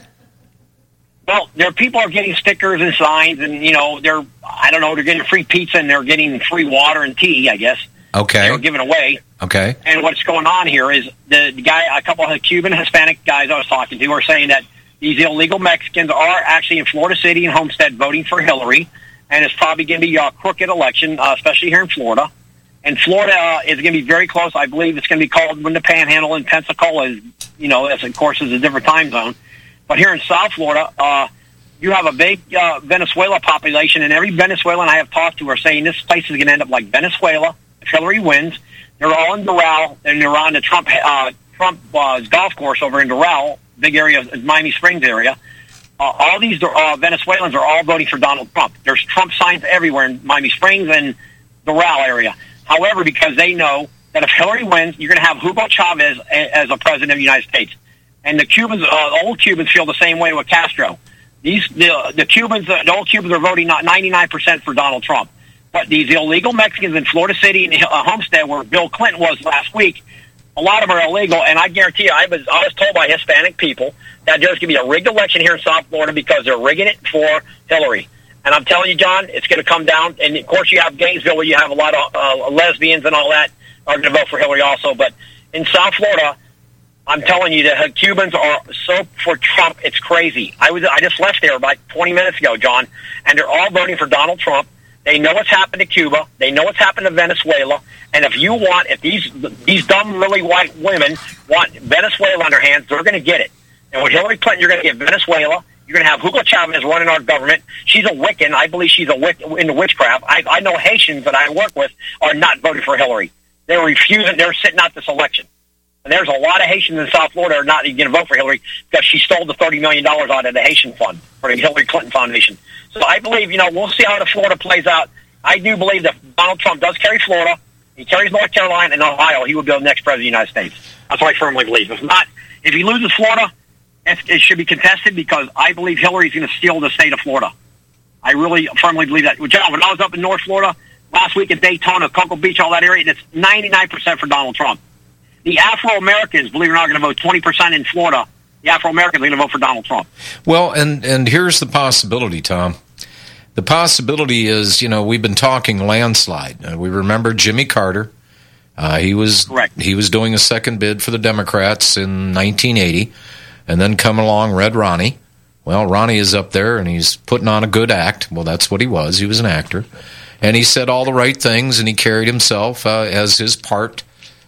Well, there people are getting stickers and signs, and you know they're I don't know they're getting free pizza and they're getting free water and tea, I guess. Okay. They were giving away. Okay. And what's going on here is the, the guy, a couple of Cuban Hispanic guys I was talking to are saying that these illegal Mexicans are actually in Florida City and Homestead voting for Hillary, and it's probably going to be a crooked election, uh, especially here in Florida. And Florida uh, is going to be very close. I believe it's going to be called when the Panhandle in Pensacola is, you know, as of course is a different time zone. But here in South Florida, uh, you have a big uh, Venezuela population, and every Venezuelan I have talked to are saying this place is going to end up like Venezuela if Hillary wins. They're all in Doral, and they're on the Trump uh, Trump uh, golf course over in Doral, big area of Miami Springs area. Uh, all these uh, Venezuelans are all voting for Donald Trump. There's Trump signs everywhere in Miami Springs and Doral area. However, because they know that if Hillary wins, you're going to have Hugo Chavez as a president of the United States. And the Cubans, uh, old Cubans feel the same way with Castro. These the, the Cubans, the old Cubans are voting not ninety-nine percent for Donald Trump. But these illegal Mexicans in Florida City and uh, Homestead, where Bill Clinton was last week, a lot of them are illegal. And I guarantee you, I was, I was told by Hispanic people that there's going to be a rigged election here in South Florida because they're rigging it for Hillary. And I'm telling you, John, it's going to come down. And, of course, you have Gainesville where you have a lot of uh, lesbians and all that are going to vote for Hillary also. But in South Florida, I'm telling you, the Cubans are so for Trump, it's crazy. I was I just left there about twenty minutes ago, John, and they're all voting for Donald Trump. They know what's happened to Cuba. They know what's happened to Venezuela. And if you want, if these these dumb, really white women want Venezuela on their hands, they're going to get it. And with Hillary Clinton, you're going to get Venezuela. You're going to have Hugo Chavez running our government. She's a Wiccan. I believe she's a wick into witchcraft. I, I know Haitians that I work with are not voting for Hillary. They're refusing. They're sitting out this election. And there's a lot of Haitians in South Florida are not going to vote for Hillary because she stole the thirty million dollars out of the Haitian fund for the Hillary Clinton Foundation. So I believe, you know, we'll see how the Florida plays out. I do believe that Donald Trump does carry Florida. He carries North Carolina and Ohio. He will be the next president of the United States. That's what I firmly believe. If not, if he loses Florida, it should be contested because I believe Hillary's going to steal the state of Florida. I really firmly believe that. John, when I was up in North Florida last week at Daytona, Cocoa Beach, all that area, it's ninety-nine percent for Donald Trump. The Afro-Americans, believe it or not, are going to vote twenty percent in Florida. The Afro-Americans are going to vote for Donald Trump. Well, and, and here's the possibility, Tom. The possibility is, you know, we've been talking landslide. Uh, we remember Jimmy Carter. Uh, he was Correct. He was doing a second bid for the Democrats in nineteen eighty, and then come along Red Ronnie. Well, Ronnie is up there, and he's putting on a good act. Well, that's what he was. He was an actor. And he said all the right things, and he carried himself uh, as his part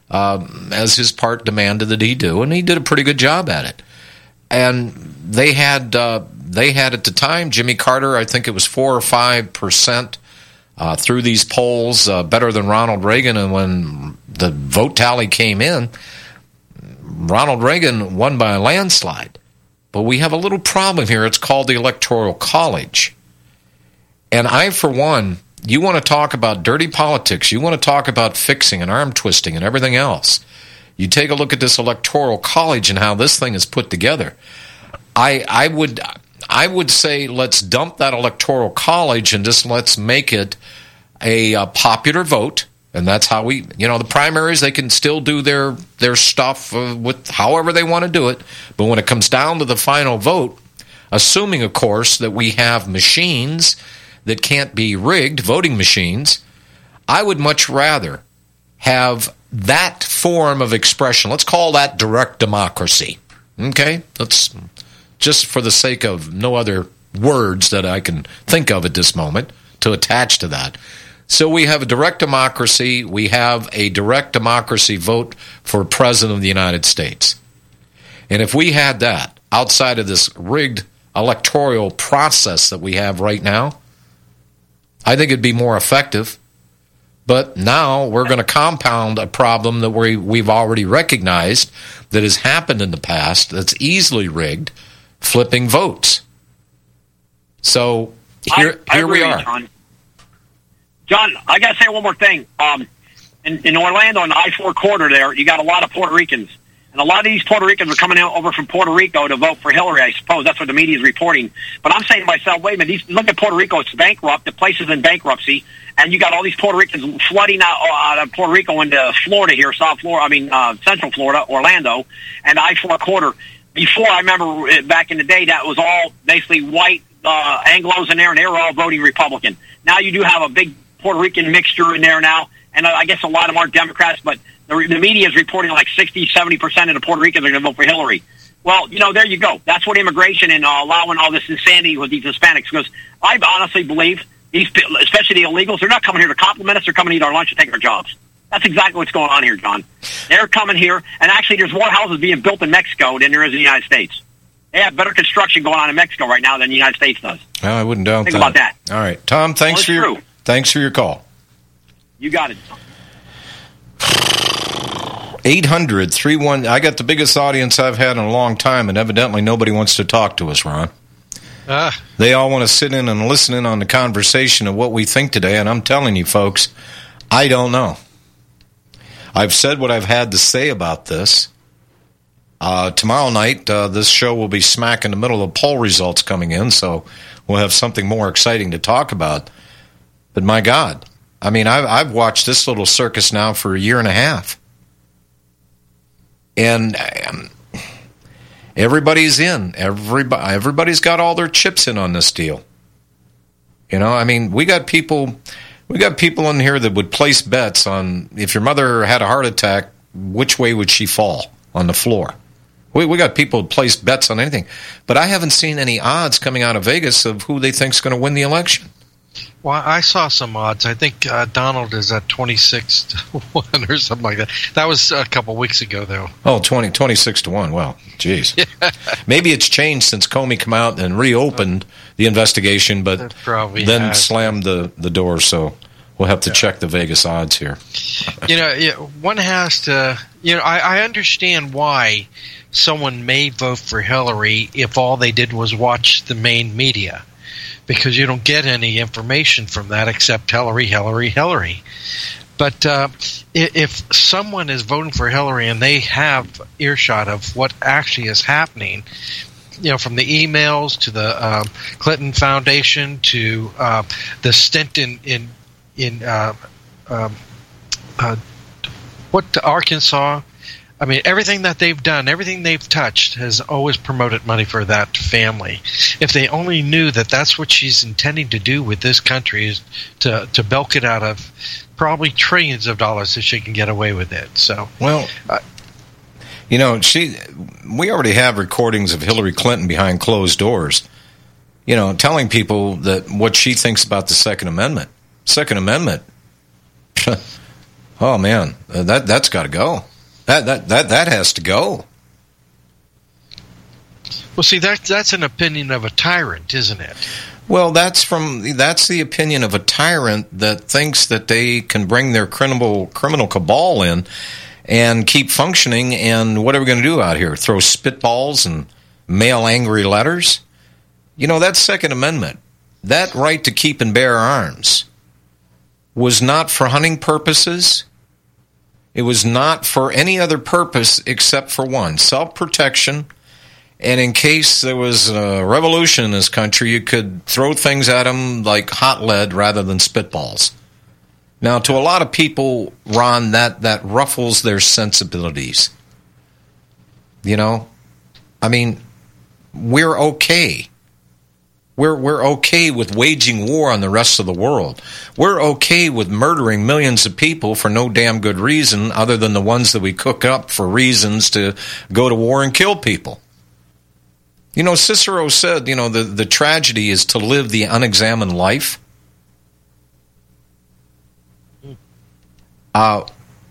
um, as his part demanded that he do, and he did a pretty good job at it. And they had uh, they had at the time Jimmy Carter, I think it was four or five percent uh, through these polls, uh, better than Ronald Reagan. And when the vote tally came in, Ronald Reagan won by a landslide. But we have a little problem here. It's called the Electoral College. And I, for one, you want to talk about dirty politics, you want to talk about fixing and arm twisting and everything else. You take a look at this Electoral College and how this thing is put together. I I would I would say let's dump that Electoral College and just let's make it a, a popular vote. And that's how we, you know, the primaries, they can still do their their stuff uh, with however they want to do it. But when it comes down to the final vote, assuming, of course, that we have machines that can't be rigged, voting machines, I would much rather have that form of expression. Let's call that direct democracy. Okay? Let's, just for the sake of no other words that I can think of at this moment to attach to that. So we have a direct democracy. We have a direct democracy vote for President of the United States. And if we had that outside of this rigged electoral process that we have right now, I think it'd be more effective. But now we're going to compound a problem that we, we've already recognized that has happened in the past that's easily rigged, flipping votes. So here, I, I here we agree, are. John. John, I got to say one more thing. Um, in, in Orlando, in the I four corridor there, you got a lot of Puerto Ricans. And a lot of these Puerto Ricans are coming out over from Puerto Rico to vote for Hillary, I suppose. That's what the media is reporting. But I'm saying to myself, wait a minute, these, look at Puerto Rico. It's bankrupt. The place is in bankruptcy. And you got all these Puerto Ricans flooding out, out of Puerto Rico into Florida here, South Florida, I mean, uh, Central Florida, Orlando, and the I four corridor. Before, I remember back in the day, that was all basically white uh, Anglos in there, and they were all voting Republican. Now you do have a big Puerto Rican mixture in there now, and I guess a lot of them are Democrats, but the, the media is reporting like sixty, seventy percent of the Puerto Ricans are going to vote for Hillary. Well, you know, there you go. That's what immigration and uh, allowing all this insanity with these Hispanics, because I honestly believe these, especially the illegals, they're not coming here to compliment us, they're coming to eat our lunch and take our jobs. That's exactly what's going on here, John. They're coming here, and actually there's more houses being built in Mexico than there is in the United States. They have better construction going on in Mexico right now than the United States does. Well, I wouldn't doubt Think that. about that. All right. Tom, thanks Well, for your true. thanks for your call. You got it. eight hundred, three one I got the biggest audience I've had in a long time, and evidently nobody wants to talk to us, Ron. Ah. They all want to sit in and listen in on the conversation of what we think today, and I'm telling you, folks, I don't know. I've said what I've had to say about this. Uh, tomorrow night, uh, this show will be smack in the middle of poll results coming in, so we'll have something more exciting to talk about. But my God, I mean, I've, I've watched this little circus now for a year and a half. And um, everybody's in. Everybody, everybody's got all their chips in on this deal. You know, I mean, we got people... We got people in here that would place bets on if your mother had a heart attack, which way would she fall on the floor? We we got people who place bets on anything. But I haven't seen any odds coming out of Vegas of who they think's going to win the election. Well, I saw some odds. I think uh, Donald is at twenty-six to one or something like that. That was a couple weeks ago, though. Oh, twenty, twenty-six to one. Well, geez. Yeah. Maybe it's changed since Comey come out and reopened the investigation, but then has. slammed the, the door. So we'll have to yeah. check the Vegas odds here. You know, yeah, one has to, you know, I, I understand why someone may vote for Hillary if all they did was watch the main media, because you don't get any information from that except Hillary, Hillary, Hillary. But uh, if someone is voting for Hillary and they have earshot of what actually is happening, you know, from the emails to the um, Clinton Foundation to uh, the stint in in in uh, um, uh, what Arkansas. I mean, everything that they've done, everything they've touched has always promoted money for that family. If they only knew that that's what she's intending to do with this country, is to, to bilk it out of probably trillions of dollars so she can get away with it. So, well, uh, you know, she. we already have recordings of Hillary Clinton behind closed doors, you know, telling people that what she thinks about the Second Amendment. Second Amendment, oh, man, that, that's got to go. That that that that has to go. Well, see, that that's an opinion of a tyrant, isn't it? Well, that's from that's the opinion of a tyrant that thinks that they can bring their criminal criminal cabal in and keep functioning. And what are we going to do out here? Throw spitballs and mail angry letters? You know, that Second Amendment, that right to keep and bear arms, was not for hunting purposes. It was not for any other purpose except for one, self-protection. And in case there was a revolution in this country, you could throw things at them like hot lead rather than spitballs. Now, to a lot of people, Ron, that, that ruffles their sensibilities. You know? I mean, we're okay. We're we're okay with waging war on the rest of the world. We're okay with murdering millions of people for no damn good reason other than the ones that we cook up for reasons to go to war and kill people. You know, Cicero said, you know, the, the tragedy is to live the unexamined life. Uh,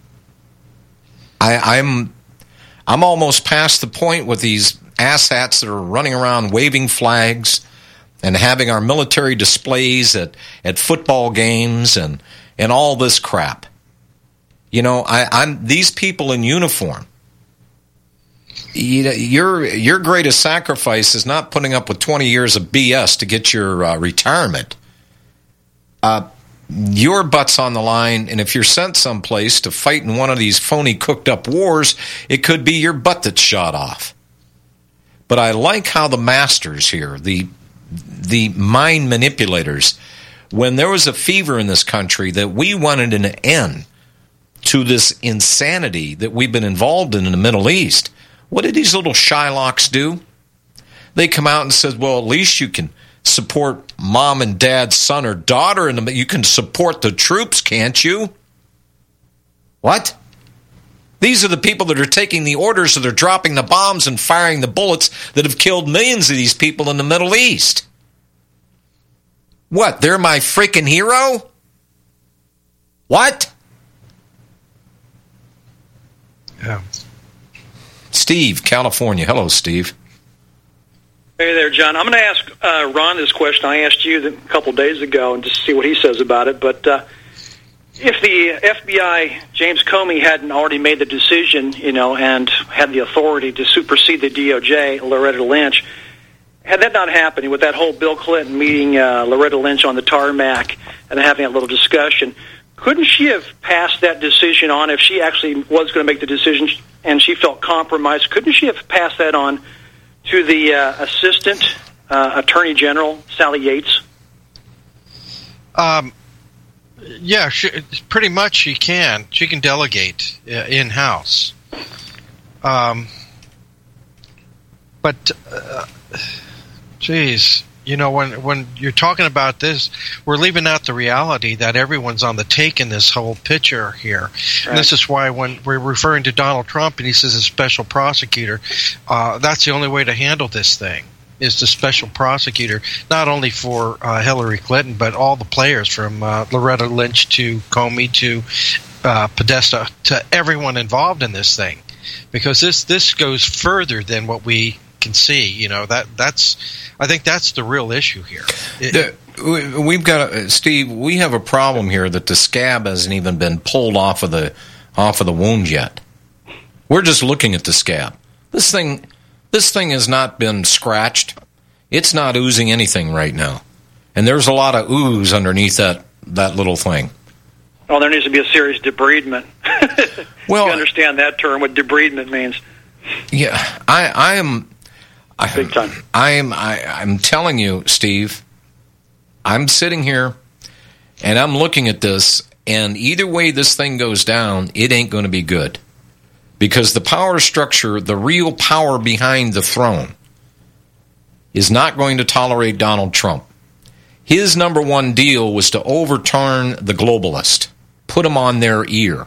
I, I'm I'm almost past the point with these asshats that are running around waving flags and having our military displays at, at football games and, and all this crap. You know, I, I'm these people in uniform. You, your your greatest sacrifice is not putting up with twenty years of B S to get your uh, retirement. Uh, your butt's on the line, and if you're sent someplace to fight in one of these phony cooked-up wars, it could be your butt that's shot off. But I like how the masters here, the the mind manipulators, when there was a fever in this country that we wanted an end to this insanity that we've been involved in in the Middle East, what did these little Shylocks do? They come out and said, well, at least you can support mom and dad, son or daughter, and you can support the troops, can't you? What? These are the people that are taking the orders, so they're dropping the bombs and firing the bullets that have killed millions of these people in the Middle East. What, they're my freaking hero? What? Yeah. Steve, California. Hello, Steve. Hey there, John. I'm going to ask uh, Ron this question. I asked you a couple days ago and just see what he says about it. But uh, if the F B I, James Comey, hadn't already made the decision, you know, and had the authority to supersede the D O J, Loretta Lynch, had that not happened, with that whole Bill Clinton meeting uh, Loretta Lynch on the tarmac and having that little discussion, couldn't she have passed that decision on if she actually was going to make the decision and she felt compromised? Couldn't she have passed that on to the uh, Assistant uh, Attorney General, Sally Yates? Um, yeah, she, pretty much she can. She can delegate uh, in-house. Um, but, uh, geez, you know, when when you're talking about this, we're leaving out the reality that everyone's on the take in this whole picture here. Right. And this is why when we're referring to Donald Trump and he says a special prosecutor, uh, that's the only way to handle this thing, is the special prosecutor, not only for uh, Hillary Clinton, but all the players from uh, Loretta Lynch to Comey to uh, Podesta, to everyone involved in this thing. Because this, this goes further than what we can see. You know, that that's I think that's the real issue here. It, the, we've got a, Steve, we have a problem here that the scab hasn't even been pulled off of the off of the wound yet. We're just looking at the scab. This thing this thing has not been scratched. It's not oozing anything right now. And there's a lot of ooze underneath that that little thing. Oh, there needs to be a serious debridement. Well, you understand that term, what debridement means. Yeah, I, I am I, Big time. I am I, I'm telling you, Steve, I'm sitting here and I'm looking at this, and either way this thing goes down, it ain't going to be good. Because the power structure, the real power behind the throne, is not going to tolerate Donald Trump. His number one deal was to overturn the globalist, put him on their ear.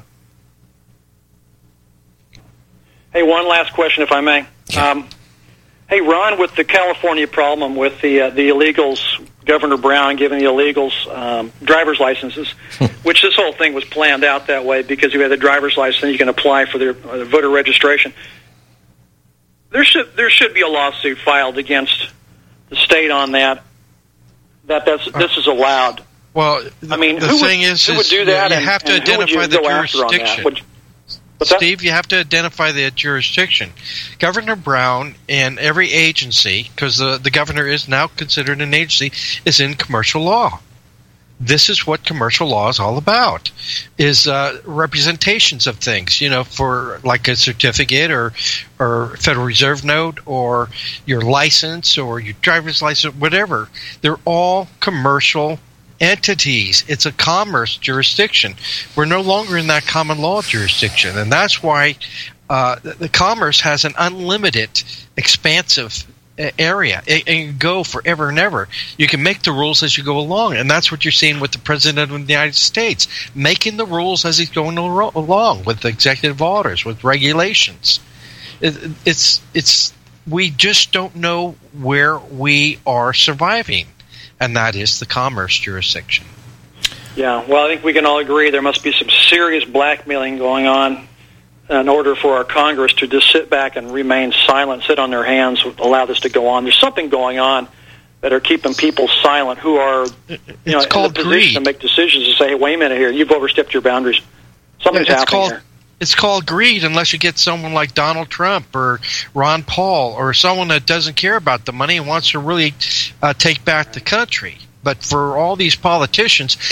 Hey, one last question, if I may. Yeah. Um, hey, Ron, with the California problem with the uh, the illegals, Governor Brown giving the illegals um, driver's licenses, which this whole thing was planned out that way because you have the driver's license, you can apply for their uh, voter registration. There should there should be a lawsuit filed against the state on that. That that's this is allowed. Well, I mean, the who thing would, is, who is would do that? you and, have to and who would identify you the go after on that? jurisdiction. Would- What's that? Steve, you have to identify the jurisdiction. Governor Brown and every agency, because the, the governor is now considered an agency, is in commercial law. This is what commercial law is all about, is uh, representations of things, you know, for like a certificate or or Federal Reserve note or your license or your driver's license, whatever. They're all commercial entities. It's a commerce jurisdiction. We're no longer in that common law jurisdiction, and that's why uh, the, the commerce has an unlimited, expansive area. It, it can go forever and ever. You can make the rules as you go along, and that's what you're seeing with the President of the United States, making the rules as he's going along with the executive orders, with regulations. It, it's it's we just don't know where we are surviving. And that is the commerce jurisdiction. Yeah, well, I think we can all agree there must be some serious blackmailing going on in order for our Congress to just sit back and remain silent, sit on their hands, allow this to go on. There's something going on that are keeping people silent who are you know, in a position greed. to make decisions and say, hey, wait a minute here, you've overstepped your boundaries. Something's it's happening called, here. It's called greed unless you get someone like Donald Trump or Ron Paul or someone that doesn't care about the money and wants to really uh, take back the country. But for all these politicians,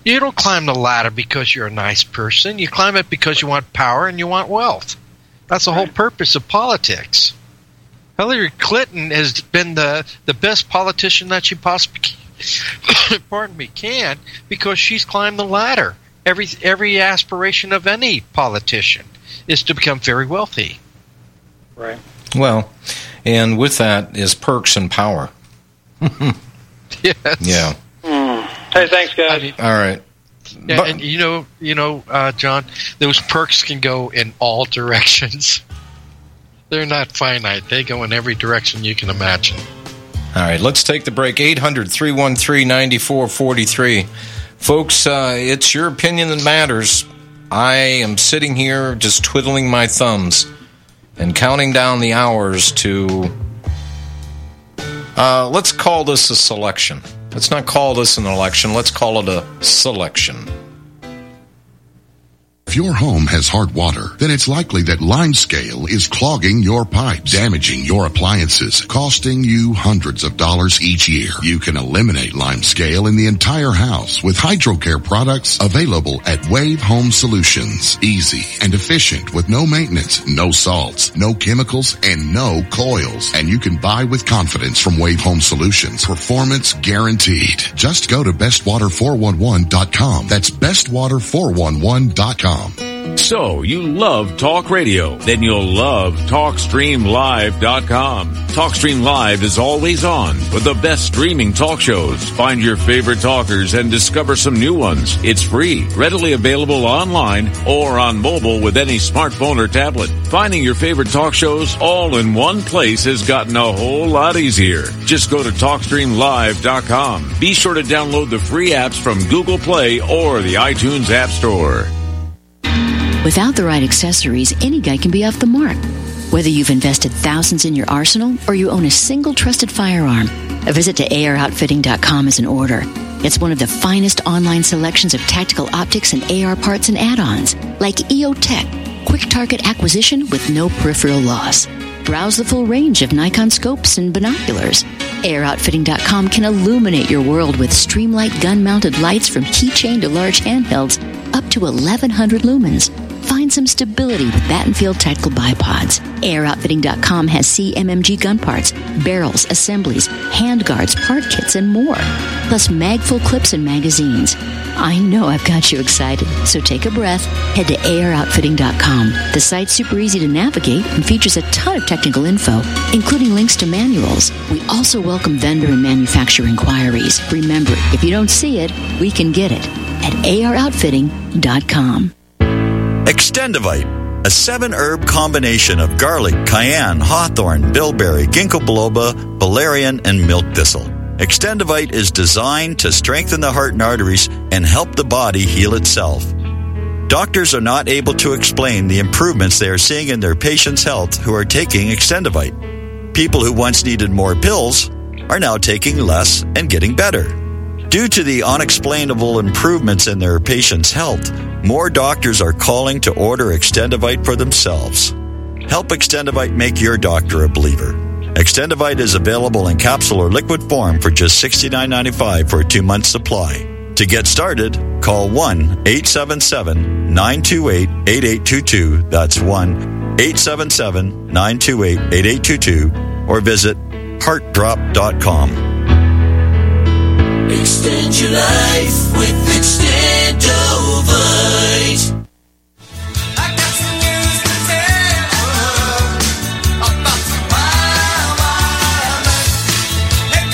You don't climb the ladder because you're a nice person. You climb it because you want power and you want wealth. That's the whole purpose of politics. Hillary Clinton has been the, the best politician that she possibly can, pardon me, can, because she's climbed the ladder. Every every aspiration of any politician is to become very wealthy. Right. Well, and with that is perks and power. Yes. Yeah. Mm. Hey, thanks, guys. I mean, all right. Yeah, but, and you know, you know, uh, John, those perks can go in all directions. They're not finite. They go in every direction you can imagine. All right, let's take the break. eight hundred, three one three, nine four four three. Folks, uh, it's your opinion that matters. I am sitting here just twiddling my thumbs and counting down the hours to, uh, let's call this a selection. Let's not call this an election. Let's call it a selection. If your home has hard water, then it's likely that Limescale is clogging your pipes, damaging your appliances, costing you hundreds of dollars each year. You can eliminate Limescale in the entire house with HydroCare products available at Wave Home Solutions. Easy and efficient with no maintenance, no salts, no chemicals, and no coils. And you can buy with confidence from Wave Home Solutions. Performance guaranteed. Just go to best water four one one dot com. That's best water four one one dot com. So, you love talk radio? Then you'll love talk stream live dot com. TalkStream Live is always on with the best streaming talk shows. Find your favorite talkers and discover some new ones. It's free, readily available online or on mobile with any smartphone or tablet. Finding your favorite talk shows all in one place has gotten a whole lot easier. Just go to talk stream live dot com. Be sure to download the free apps from Google Play or the iTunes App Store. Without the right accessories, any guy can be off the mark. Whether you've invested thousands in your arsenal or you own a single trusted firearm, a visit to A R outfitting dot com is in order. It's one of the finest online selections of tactical optics and A R parts and add-ons, like E O Tech, quick target acquisition with no peripheral loss. Browse the full range of Nikon scopes and binoculars. A R outfitting dot com can illuminate your world with Streamlight gun-mounted lights from keychain to large handhelds up to eleven hundred lumens. Find some stability with Battenfield Tactical Bipods. A R outfitting dot com has C M M G gun parts, barrels, assemblies, handguards, part kits, and more. Plus mag-full clips and magazines. I know I've got you excited, so take a breath. Head to A R outfitting dot com. The site's super easy to navigate and features a ton of technical info, including links to manuals. We also welcome vendor and manufacturer inquiries. Remember, if you don't see it, we can get it at A R outfitting dot com. Extendivite, a seven-herb combination of garlic, cayenne, hawthorn, bilberry, ginkgo biloba, valerian, and milk thistle. Extendivite is designed to strengthen the heart and arteries and help the body heal itself. Doctors are not able to explain the improvements they are seeing in their patients' health who are taking Extendivite. People who once needed more pills are now taking less and getting better. Due to the unexplainable improvements in their patients' health, more doctors are calling to order Extendivite for themselves. Help Extendivite make your doctor a believer. Extendivite is available in capsule or liquid form for just sixty-nine ninety-five for a two-month supply. To get started, call one eight seven seven, nine two eight, eight eight two two. That's one eight seven seven, nine two eight, eight eight two two. Or visit heart drop dot com. Extend your life with Extendovite. I got some news to tell about some wild, wild night. Here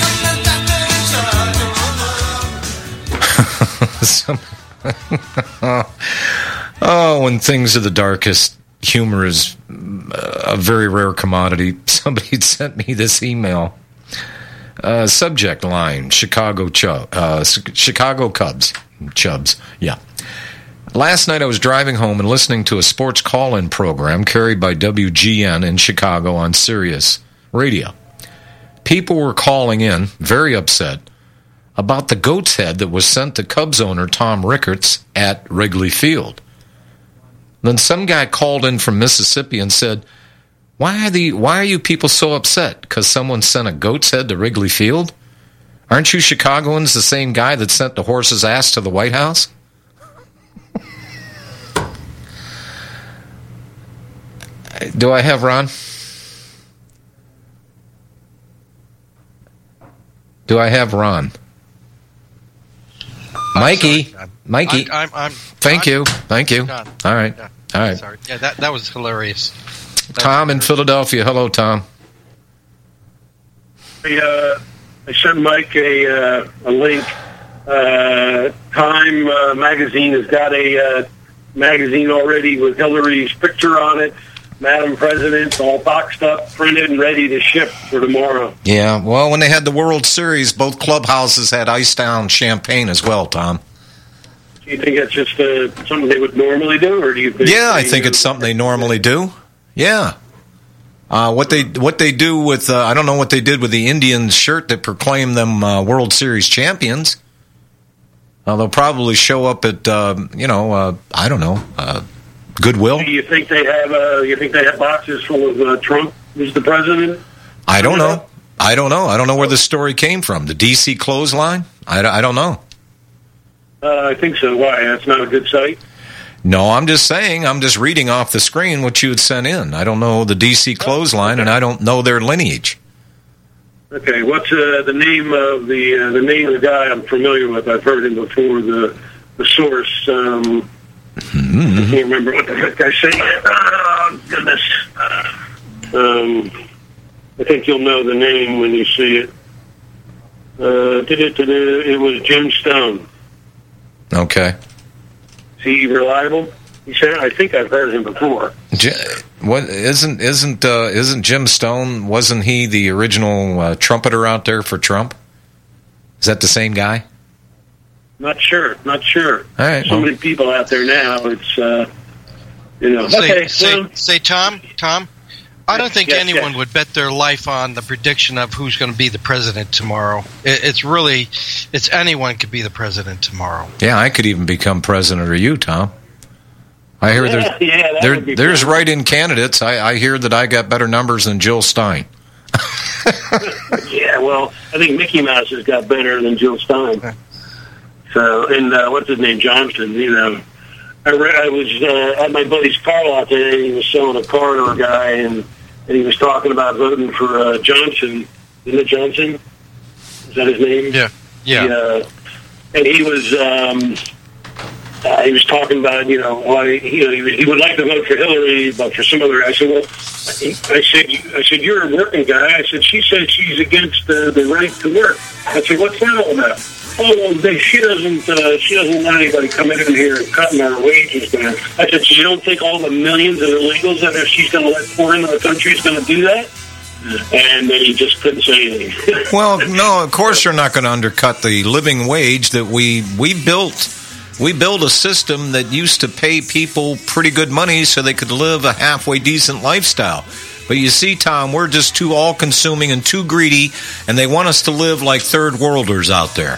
comes the doctor in charge of Oh, when things are the darkest, humor is a very rare commodity. Somebody sent me this email. Uh, subject line, Chicago Chub, uh, Chicago Cubs. Chubs, yeah. Last night I was driving home and listening to a sports call-in program carried by W G N in Chicago on Sirius Radio. People were calling in, very upset, about the goat's head that was sent to Cubs owner Tom Rickards at Wrigley Field. Then some guy called in from Mississippi and said, Why are the why are you people so upset? Because someone sent a goat's head to Wrigley Field? Aren't you Chicagoans the same guy that sent the horse's ass to the White House? Do I have Ron? Do I have Ron? Mikey, sorry, Mikey. I'm, I'm, I'm, Thank I'm, you, thank you. John. All right, Yeah. all right. Sorry. Yeah, that that was hilarious. That Tom was in Philadelphia. Hello, Tom. I, uh, I sent Mike a, uh, a link. Uh, Time uh, magazine has got a uh, magazine already with Hillary's picture on it. Madam President, all boxed up, printed, and ready to ship for tomorrow. Yeah, well, when they had the World Series, both clubhouses had iced down champagne as well, Tom. Do you think that's just uh, something they would normally do, or do you think? Yeah, I they, think uh, it's something they normally do. Yeah. Uh, what they what they do with, uh, I don't know what they did with the Indians shirt that proclaimed them uh, World Series champions. Uh, they'll probably show up at, uh, you know, uh, I don't know, uh, Goodwill. Do you think they have? Uh, you think they have boxes full of uh, Trump as the president? I don't know. I don't know. I don't know where this story came from. The D C clothesline? I, I don't know. Uh, I think so. Why? That's not a good site. No, I'm just saying, I'm just reading off the screen what you had sent in. I don't know the D C clothesline, and I don't know their lineage. Okay, what's uh, the name of the uh, the name of the guy I'm familiar with? I've heard him before. The the source. Um, mm-hmm. I can't remember what the heck I say. Oh goodness. Um, I think you'll know the name when you see it. Uh, it was Jim Stone. Okay. Is he reliable? He said, I think I've heard him before. J- what isn't isn't uh, isn't Jim Stone? Wasn't he the original uh, trumpeter out there for Trump? Is that the same guy? Not sure. Not sure. All right. So well. many people out there now. It's uh, you know. Say, okay. say, well, say, Tom, Tom. I don't think yes, anyone yes. would bet their life on the prediction of who's going to be the president tomorrow. It, it's really, it's anyone could be the president tomorrow. Yeah, I could even become president, or you, Tom. I hear Yeah, there's yeah, that there, would be there's cool. write-in candidates. I, I hear that I got better numbers than Jill Stein. yeah. Well, I think Mickey Mouse has got better than Jill Stein. So, and uh, what's his name, Johnson? You know, I, re- I was uh, at my buddy's car lot today. He was showing a car to a guy, and, and he was talking about voting for uh, Johnson. Isn't it Johnson? Is that his name? Yeah. Yeah. He, uh, and he was um, uh, he was talking about you know why you know he, was, he would like to vote for Hillary, but for some other. I said, well, I said I said you're a working guy. I said she said she's against the, the right to work. I said, what's that all about? Oh, well, they, she doesn't. Uh, she doesn't want anybody coming in here and cutting our wages down. I said, so you don't think all the millions of illegals that if she's going to let pour into the country is going to do that? And then he just couldn't say anything. Well, no, of course you're not going to undercut the living wage that we we built. We built a system that used to pay people pretty good money so they could live a halfway decent lifestyle. But you see, Tom, we're just too all-consuming and too greedy, and they want us to live like third-worlders out there.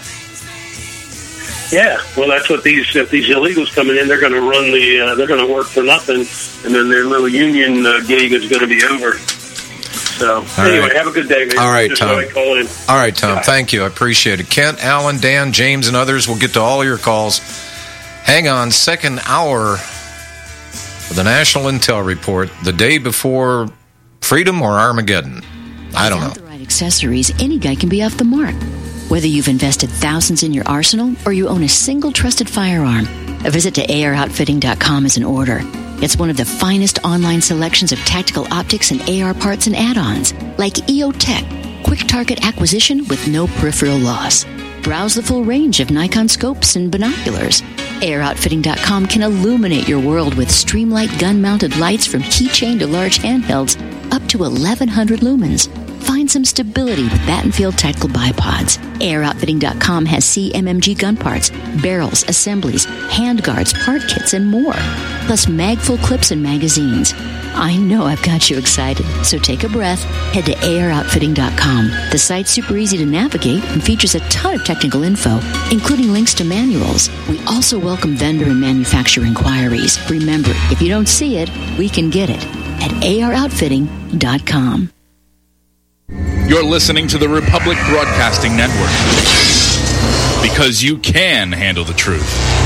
Yeah, well, that's what these if these illegals coming in, they're going to run the, uh, they're going to work for nothing, and then their little union uh, gig is going to be over. So, All anyway, right. have a good day, man. All right, Just Tom. thought I'd call in. All right, Tom, thank you. I appreciate it. Kent, Alan, Dan, James, and others will get to all your calls. Hang on, second hour of the National Intel Report, the day before Freedom or Armageddon. I don't know. Without the right accessories, any guy can be off the mark. Whether you've invested thousands in your arsenal or you own a single trusted firearm, a visit to A R outfitting dot com is in order. It's one of the finest online selections of tactical optics and A R parts and add-ons, like E O Tech, quick target acquisition with no peripheral loss. Browse the full range of Nikon scopes and binoculars. A R outfitting dot com can illuminate your world with Streamlight gun-mounted lights from keychain to large handhelds up to eleven hundred lumens. Find some stability with Battenfield Tactical Bipods. A R outfitting dot com has C M M G gun parts, barrels, assemblies, handguards, part kits, and more. Plus mag-full clips and magazines. I know I've got you excited, so take a breath. Head to A R outfitting dot com. The site's super easy to navigate and features a ton of technical info, including links to manuals. We also welcome vendor and manufacturer inquiries. Remember, if you don't see it, we can get it at A R outfitting dot com. You're listening to the Republic Broadcasting Network. Because you can handle the truth.